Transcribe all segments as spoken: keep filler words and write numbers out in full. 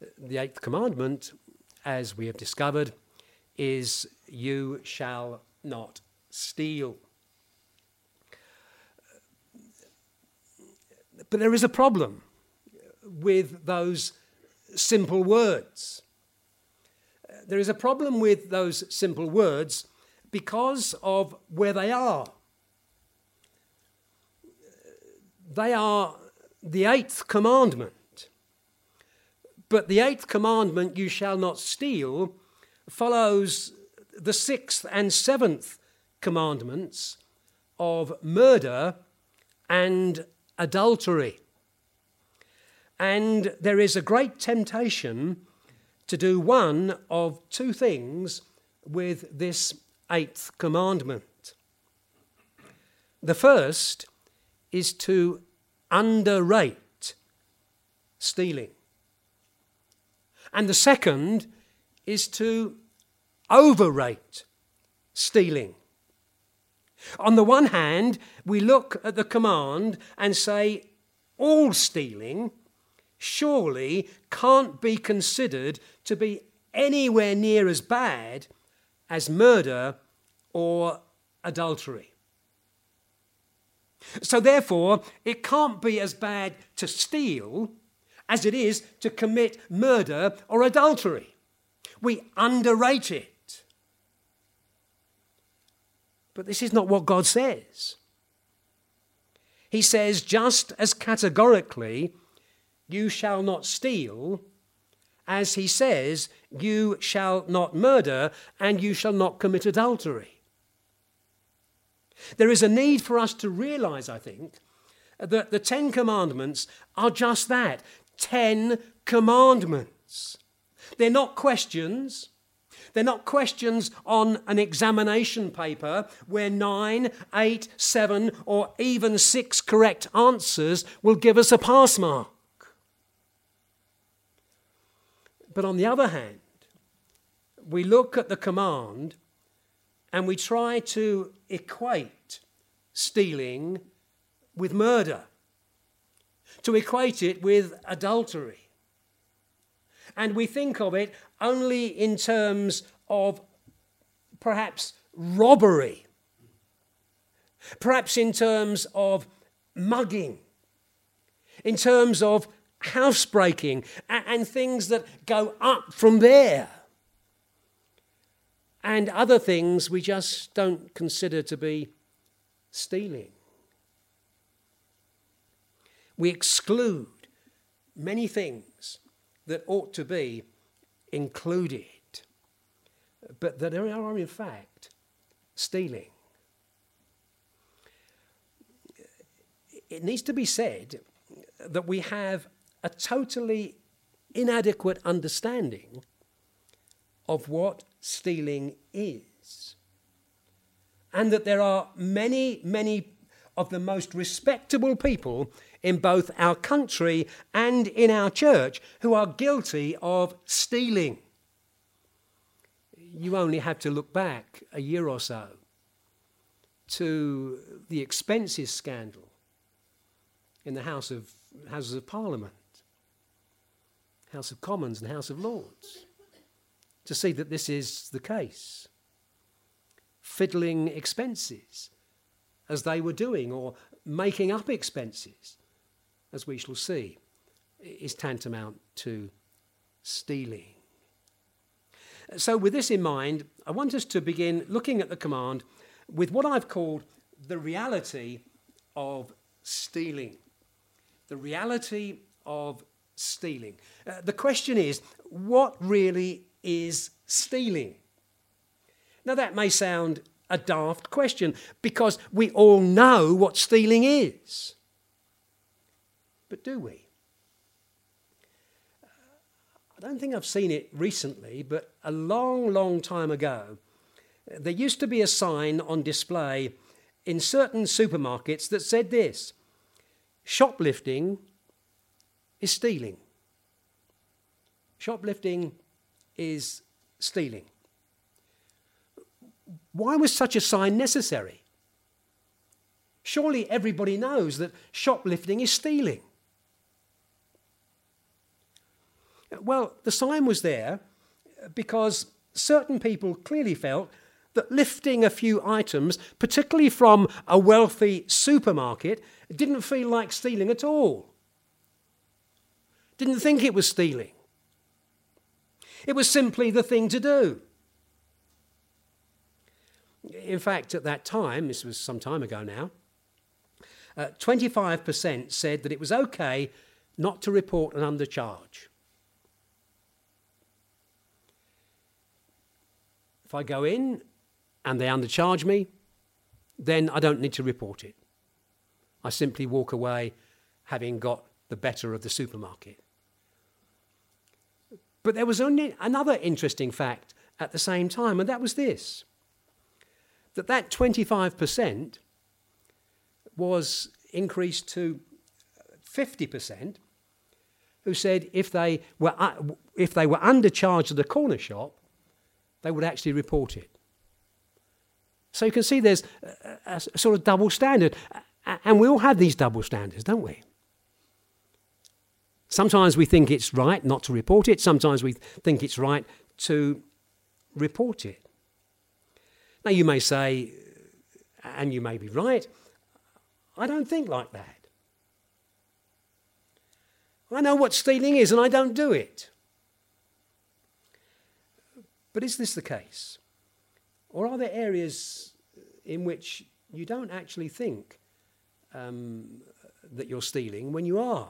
The eighth commandment, as we have discovered, is you shall not steal. But there is a problem with those simple words. There is a problem with those simple words because of where they are. They are the eighth commandment. But the eighth commandment, you shall not steal, follows the sixth and seventh commandments of murder and adultery. And there is a great temptation to do one of two things with this eighth commandment. The first is to underrate stealing. And the second is to overrate stealing. On the one hand, we look at the command and say, all stealing surely can't be considered to be anywhere near as bad as murder or adultery. So therefore, it can't be as bad to steal as it is to commit murder or adultery. We underrate it. But this is not what God says. He says just as categorically, you shall not steal, as he says, you shall not murder and you shall not commit adultery. There is a need for us to realize, I think, that the Ten Commandments are just that, Ten Commandments. They're not questions. They're not questions on an examination paper where nine, eight, seven, or even six correct answers will give us a pass mark. But on the other hand, we look at the command and we try to equate stealing with murder, to equate it with adultery. And we think of it only in terms of perhaps robbery, perhaps in terms of mugging, in terms of housebreaking, and, and things that go up from there. And other things we just don't consider to be stealing. We exclude many things that ought to be included, but that are in fact stealing. It needs to be said that we have a totally inadequate understanding of what stealing is, and that there are many, many of the most respectable people in both our country and in our church who are guilty of stealing. You only have to look back a year or so to the expenses scandal in the House of Houses of Parliament, House of Commons and House of Lords, to see that this is the case. Fiddling expenses, as they were doing, or making up expenses, as we shall see, is tantamount to stealing. So with this in mind, I want us to begin looking at the command with what I've called the reality of stealing. The reality of stealing. Uh, the question is, what really is stealing? Now that may sound a daft question because we all know what stealing is. But do we? I don't think I've seen it recently, but a long, long time ago, there used to be a sign on display in certain supermarkets that said this: shoplifting is stealing. Shoplifting is stealing. Why was such a sign necessary? Surely everybody knows that shoplifting is stealing. Well, the sign was there because certain people clearly felt that lifting a few items, particularly from a wealthy supermarket, didn't feel like stealing at all. Didn't think it was stealing. It was simply the thing to do. In fact, at that time, this was some time ago now, uh, twenty-five percent said that it was okay not to report an undercharge. If I go in and they undercharge me, then I don't need to report it. I simply walk away having got the better of the supermarket. But there was only another interesting fact at the same time, and that was this, that that twenty-five percent was increased to fifty percent who said if they were, uh, if they were undercharged at a corner shop, they would actually report it. So you can see there's a, a sort of double standard. And we all have these double standards, don't we? Sometimes we think it's right not to report it. Sometimes we think it's right to report it. Now you may say, and you may be right, I don't think like that. I know what stealing is and I don't do it. But is this the case? Or are there areas in which you don't actually think um, that you're stealing when you are?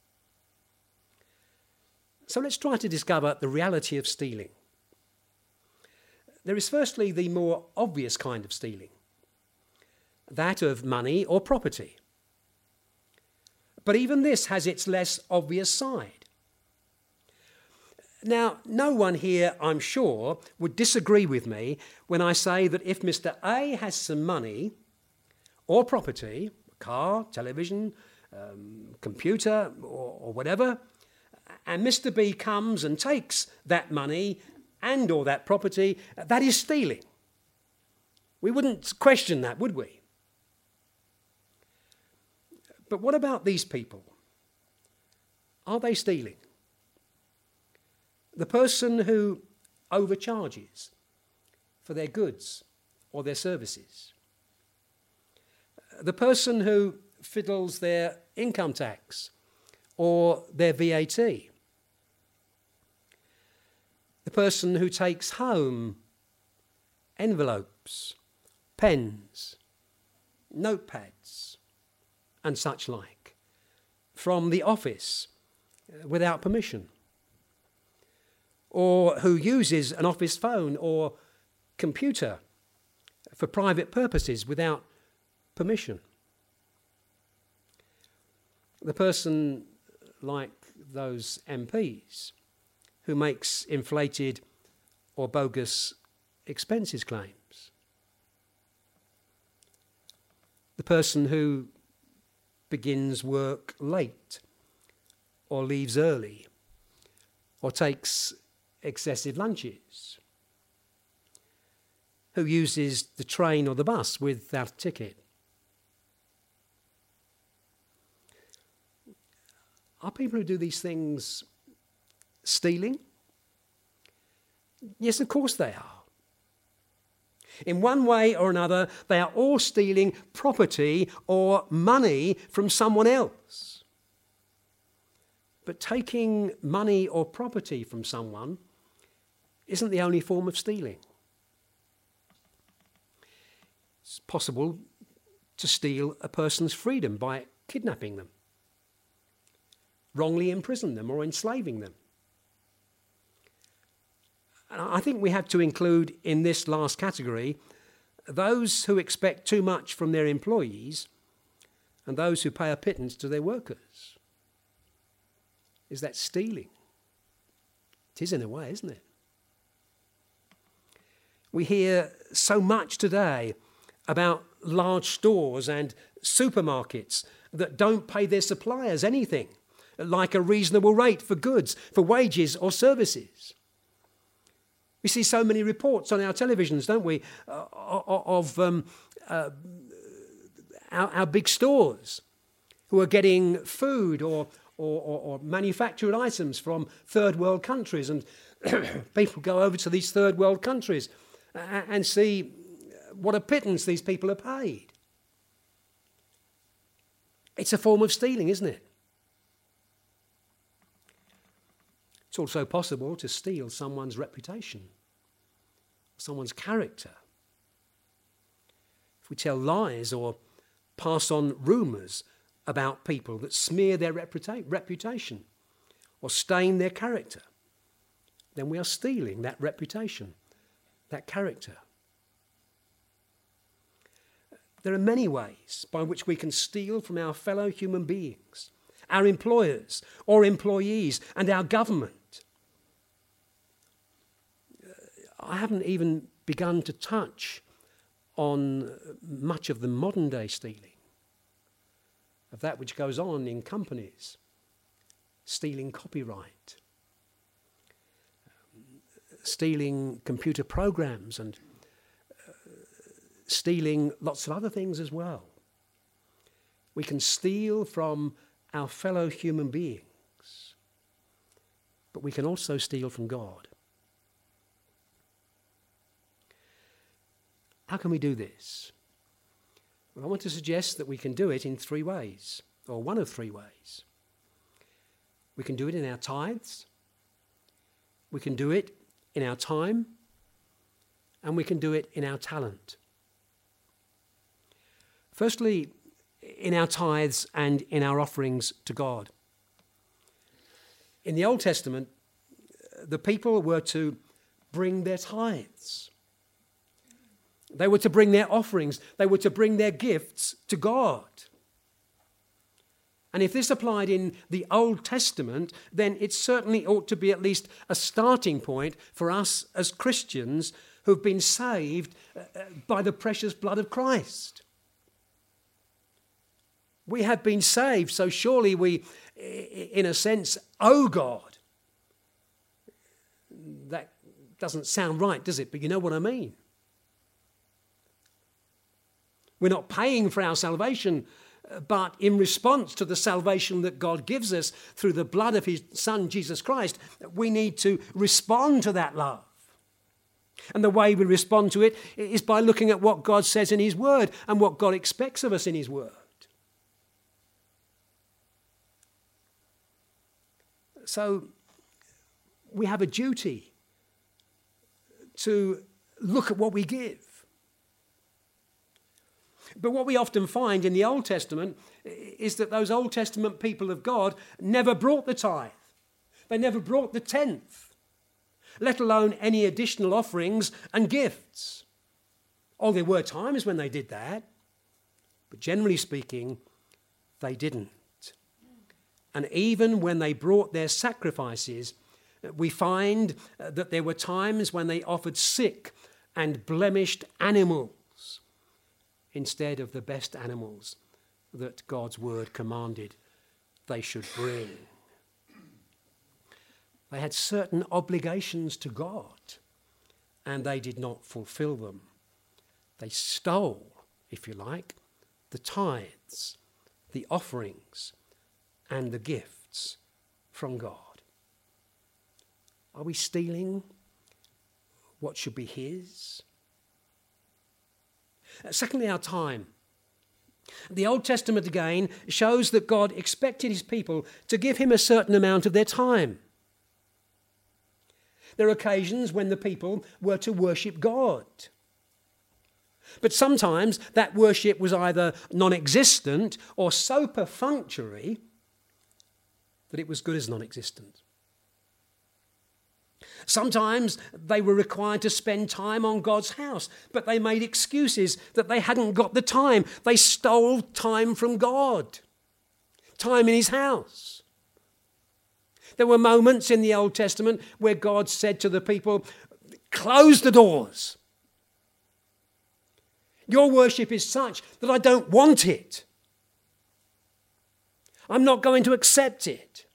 So let's try to discover the reality of stealing. There is firstly the more obvious kind of stealing, that of money or property. But even this has its less obvious side. Now, no one here, I'm sure, would disagree with me when I say that if Mister A has some money or property, a car, television, um, computer, or, or whatever, and Mister B comes and takes that money and or that property, that is stealing. We wouldn't question that, would we? But what about these people? Are they stealing? The person who overcharges for their goods or their services. The person who fiddles their income tax or their V A T. The person who takes home envelopes, pens, notepads, and such like from the office without permission. Or who uses an office phone or computer for private purposes without permission. The person like those M Ps who makes inflated or bogus expenses claims. The person who begins work late or leaves early or takes excessive lunches, who uses the train or the bus without a ticket. Are people who do these things stealing? Yes, of course they are. In one way or another, they are all stealing property or money from someone else. But taking money or property from someone isn't the only form of stealing. It's possible to steal a person's freedom by kidnapping them, wrongly imprison them or enslaving them. And I think we have to include in this last category those who expect too much from their employees and those who pay a pittance to their workers. Is that stealing? It is in a way, isn't it? We hear so much today about large stores and supermarkets that don't pay their suppliers anything, like a reasonable rate for goods, for wages or services. We see so many reports on our televisions, don't we, uh, of um, uh, our, our big stores who are getting food or, or, or, or manufactured items from third world countries, and people go over to these third world countries and see what a pittance these people are paid. It's a form of stealing, isn't it? It's also possible to steal someone's reputation, someone's character. If we tell lies or pass on rumours about people that smear their reputa- reputation or stain their character, then we are stealing that reputation, that character. There are many ways by which we can steal from our fellow human beings, our employers or employees, and our government. I haven't even begun to touch on much of the modern day stealing, of that which goes on in companies, stealing copyright, stealing computer programs, and uh, stealing lots of other things as well. We can steal from our fellow human beings, but we can also steal from God. How can we do this? Well, I want to suggest that we can do it in three ways, or one of three ways. We can do it in our tithes, we can do it in our time, and we can do it in our talent. Firstly, in our tithes and in our offerings to God. In the Old Testament, the people were to bring their tithes. They were to bring their offerings. They were to bring their gifts to God. And if this applied in the Old Testament, then it certainly ought to be at least a starting point for us as Christians who've been saved by the precious blood of Christ. We have been saved, so surely we, in a sense, owe God. That doesn't sound right, does it? But you know what I mean. We're not paying for our salvation, but in response to the salvation that God gives us through the blood of his Son, Jesus Christ, we need to respond to that love. And the way we respond to it is by looking at what God says in his word and what God expects of us in his word. So we have a duty to look at what we give. But what we often find in the Old Testament is that those Old Testament people of God never brought the tithe. They never brought the tenth, let alone any additional offerings and gifts. Oh, there were times when they did that, but generally speaking, they didn't. And even when they brought their sacrifices, we find that there were times when they offered sick and blemished animals instead of the best animals that God's word commanded they should bring. They had certain obligations to God, and they did not fulfill them. They stole, if you like, the tithes, the offerings, and the gifts from God. Are we stealing what should be his? Secondly, our time. The Old Testament again shows that God expected his people to give him a certain amount of their time. There are occasions when the people were to worship God. But sometimes that worship was either non-existent or so perfunctory that it was good as non-existent. Sometimes they were required to spend time on God's house, but they made excuses that they hadn't got the time. They stole time from God, time in his house. There were moments in the Old Testament where God said to the people, close the doors. Your worship is such that I don't want it. I'm not going to accept it.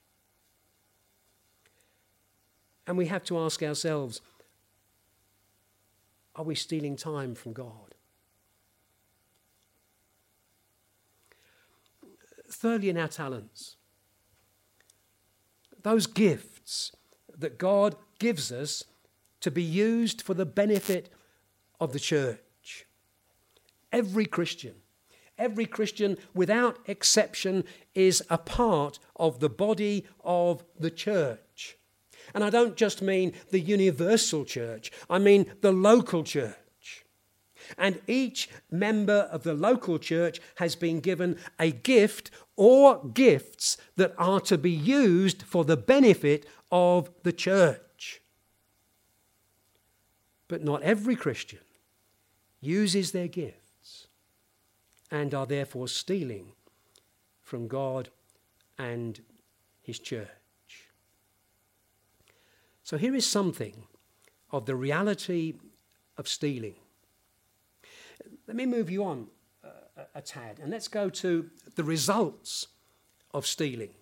And we have to ask ourselves, are we stealing time from God? Thirdly, in our talents. Those gifts that God gives us to be used for the benefit of the church. Every Christian, every Christian without exception is a part of the body of the church. And I don't just mean the universal church, I mean the local church. And each member of the local church has been given a gift or gifts that are to be used for the benefit of the church. But not every Christian uses their gifts and are therefore stealing from God and his church. So here is something of the reality of stealing. Let me move you on uh, a tad, and let's go to the results of stealing.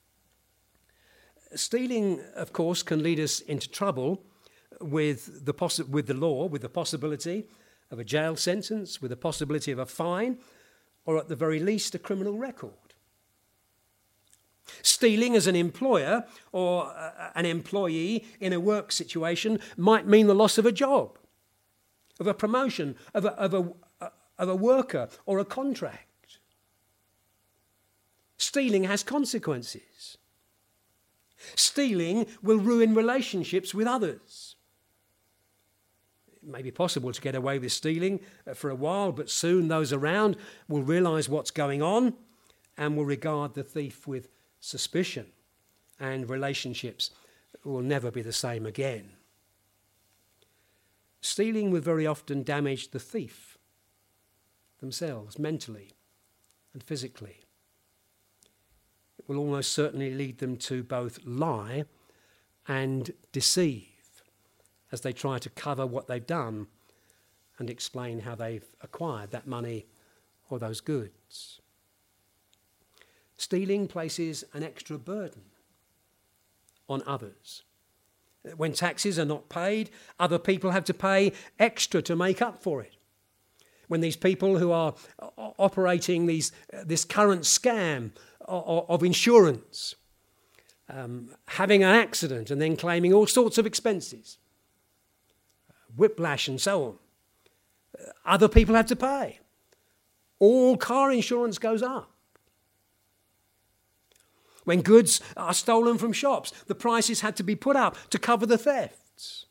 Stealing, of course, can lead us into trouble with the possi- with the law, with the possibility of a jail sentence, with the possibility of a fine, or at the very least a criminal record. Stealing as an employer or uh, an employee in a work situation might mean the loss of a job, of a promotion, of a, of a, of a worker or a contract. Stealing has consequences. Stealing will ruin relationships with others. It may be possible to get away with stealing for a while, but soon those around will realise what's going on and will regard the thief with suspicion, and relationships will never be the same again. Stealing will very often damage the thief themselves, mentally and physically. It will almost certainly lead them to both lie and deceive as they try to cover what they've done and explain how they've acquired that money or those goods. Stealing places an extra burden on others. When taxes are not paid, other people have to pay extra to make up for it. When these people who are operating these, uh, this current scam of, of insurance, um, having an accident and then claiming all sorts of expenses, whiplash and so on, uh, other people have to pay. All car insurance goes up. When goods are stolen from shops, the prices had to be put up to cover the thefts.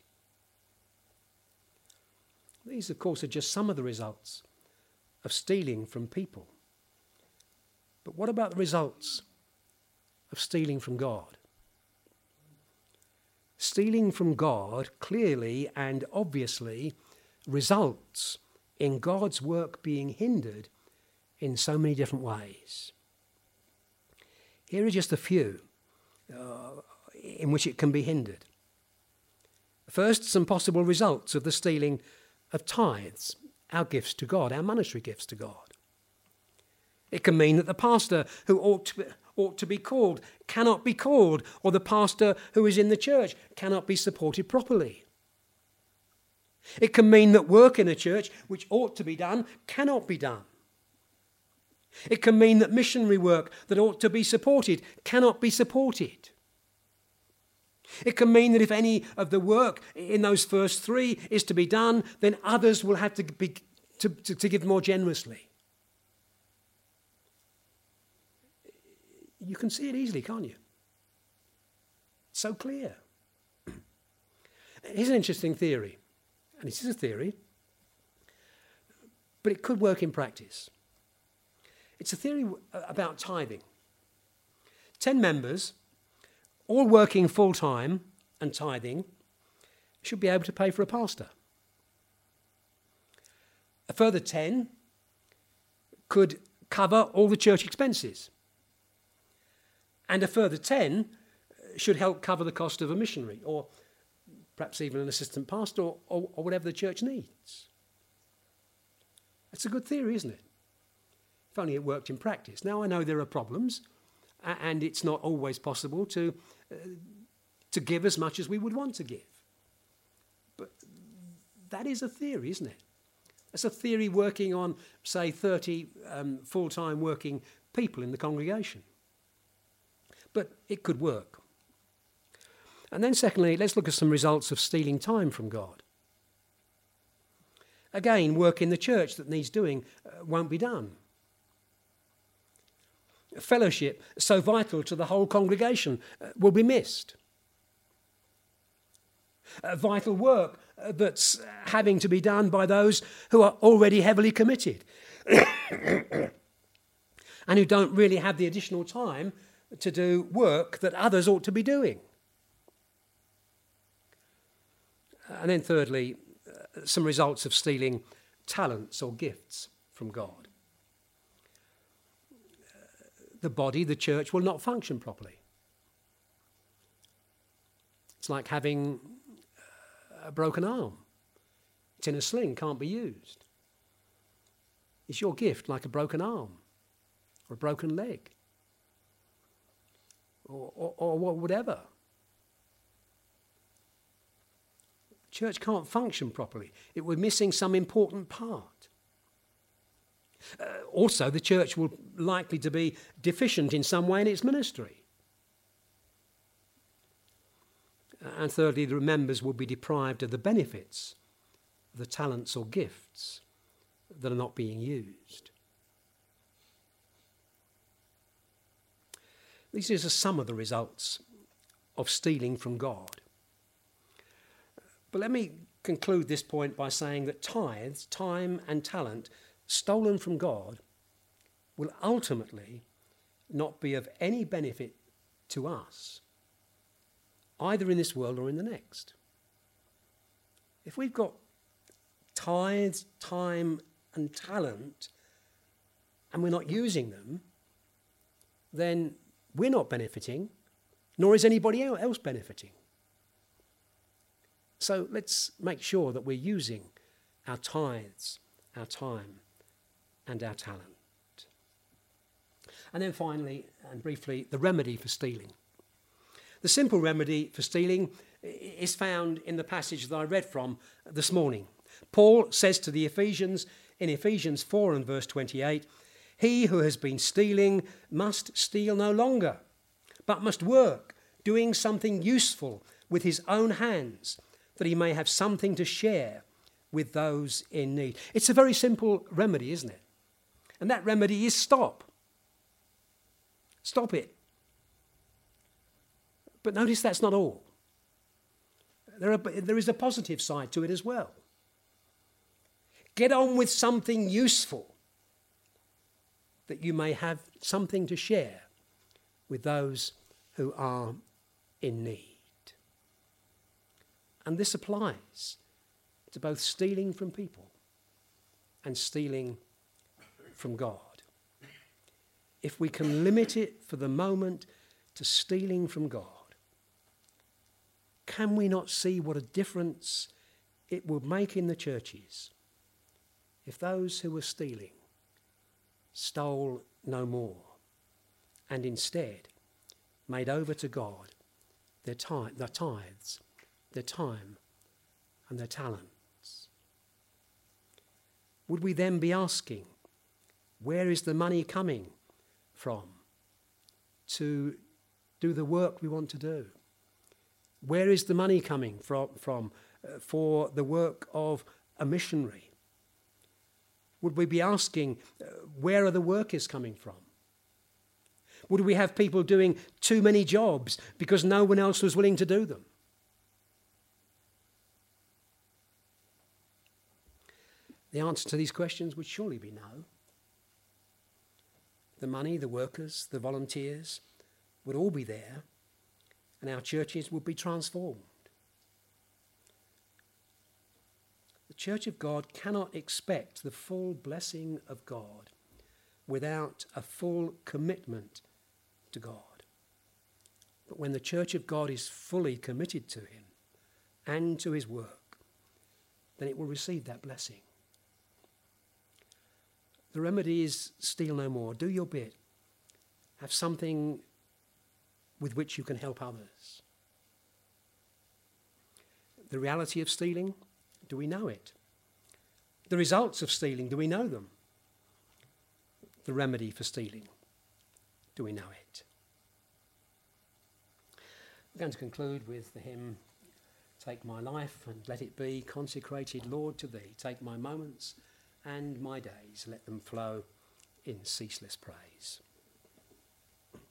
These, of course, are just some of the results of stealing from people. But what about the results of stealing from God? Stealing from God clearly and obviously results in God's work being hindered in so many different ways. Here are just a few uh, in which it can be hindered. First, some possible results of the stealing of tithes, our gifts to God, our monetary gifts to God. It can mean that the pastor who ought to be, ought to be called cannot be called, or the pastor who is in the church cannot be supported properly. It can mean that work in a church which ought to be done cannot be done. It can mean that missionary work that ought to be supported cannot be supported. It can mean that if any of the work in those first three is to be done, then others will have to be to, to, to give more generously. You can see it easily, can't you? It's so clear. Here's an interesting theory, and this is a theory, but it could work in practice. It's a theory about tithing. Ten members, all working full-time and tithing, should be able to pay for a pastor. A further ten could cover all the church expenses. And a further ten should help cover the cost of a missionary, or perhaps even an assistant pastor, or, or, or whatever the church needs. That's a good theory, isn't it? If only it worked in practice. Now, I know there are problems, and it's not always possible to, uh, to give as much as we would want to give. But that is a theory, isn't it? It's a theory working on, say, thirty um, full-time working people in the congregation. But it could work. And then secondly, let's look at some results of stealing time from God. Again, work in the church that needs doing uh, won't be done. Fellowship, so vital to the whole congregation, uh, will be missed. Uh, vital work uh, that's having to be done by those who are already heavily committed and who don't really have the additional time to do work that others ought to be doing. And then thirdly, uh, some results of stealing talents or gifts from God. Uh, the body, the church, will not function properly. It's like having a broken arm. It's in a sling, can't be used. Is your gift like a broken arm or a broken leg or, or, or whatever? Church can't function properly. It we're missing some important part. Uh, also, the church will likely to be deficient in some way in its ministry. And thirdly, the members will be deprived of the benefits of the talents or gifts that are not being used. These are some of the results of stealing from God. But let me conclude this point by saying that tithes, time and talent stolen from God will ultimately not be of any benefit to us, either in this world or in the next. If we've got tithes, time and talent and we're not using them, then we're not benefiting, nor is anybody else benefiting. So let's make sure that we're using our tithes, our time, and our talent. And then finally, and briefly, the remedy for stealing. The simple remedy for stealing is found in the passage that I read from this morning. Paul says to the Ephesians in Ephesians four and verse twenty-eight, "He who has been stealing must steal no longer, but must work, doing something useful with his own hands, that he may have something to share with those in need." It's a very simple remedy, isn't it? And that remedy is stop. Stop it. But notice that's not all. There, are, there is a positive side to it as well. Get on with something useful, that you may have something to share with those who are in need. And this applies to both stealing from people and stealing from God. If we can limit it for the moment to stealing from God, can we not see what a difference it would make in the churches if those who were stealing stole no more and instead made over to God their, tithe, their tithes, their time and their talents? Would we then be asking, where is the money coming from to do the work we want to do? Where is the money coming from, from uh, for the work of a missionary? Would we be asking, uh, where are the workers coming from? Would we have people doing too many jobs because no one else was willing to do them? The answer to these questions would surely be no. The money, the workers, the volunteers would all be there, and our churches would be transformed. The Church of God cannot expect the full blessing of God without a full commitment to God. But when the Church of God is fully committed to him and to his work, then it will receive that blessing. The remedy is steal no more. Do your bit. Have something with which you can help others. The reality of stealing, do we know it? The results of stealing, do we know them? The remedy for stealing, Do we know it? We're going to conclude with the hymn, Take my life and let it be consecrated, Lord, to thee. Take my moments and my days, let them flow in ceaseless praise.